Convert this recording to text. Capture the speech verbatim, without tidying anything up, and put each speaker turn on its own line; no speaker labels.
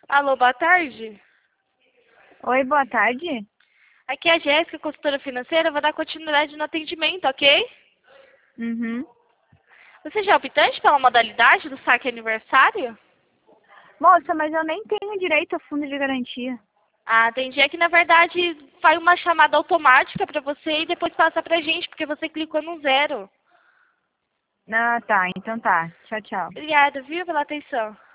Alô, boa tarde.
Oi, boa tarde.
Aqui é a Jéssica, consultora financeira. Eu vou dar continuidade no atendimento, ok?
Uhum.
Você já é optante pela modalidade do saque aniversário?
Moça, mas eu nem tenho direito a fundo de garantia.
Ah, entendi. É que, na verdade, faz uma chamada automática para você e depois passa pra gente, porque você clicou no zero.
Ah, tá. Então tá. Tchau, tchau.
Obrigada, viu, pela atenção.